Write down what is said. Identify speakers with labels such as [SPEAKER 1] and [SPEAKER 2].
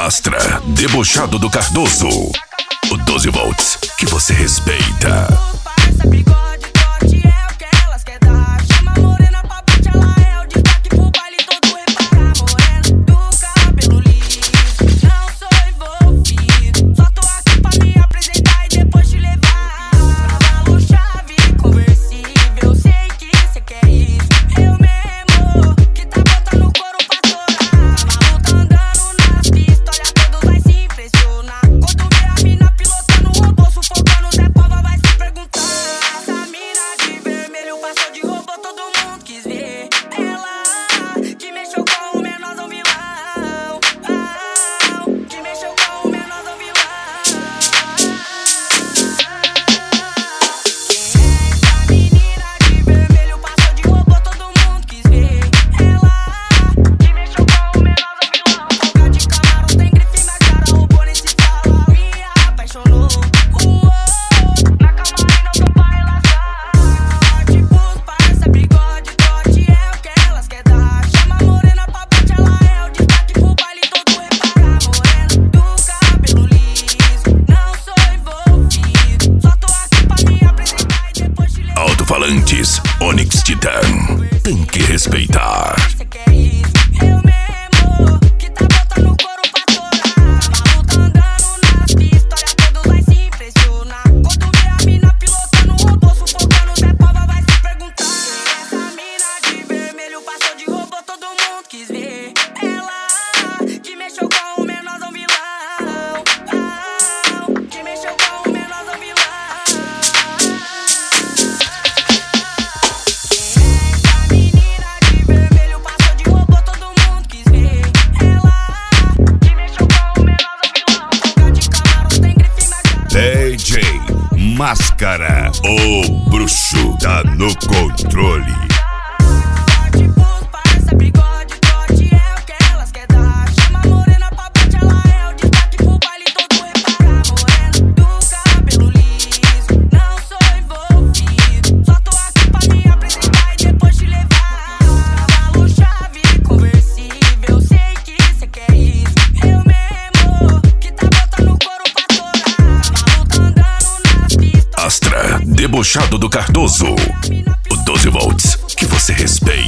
[SPEAKER 1] Astra, debochado do Cardoso. O 12 volts que você respeita. Alto-falantes Onyx Titan, tem que respeitar. DJ Máscara, o bruxo tá no controle. Astra, debochado do Cardoso. O 12 volts que você respeita.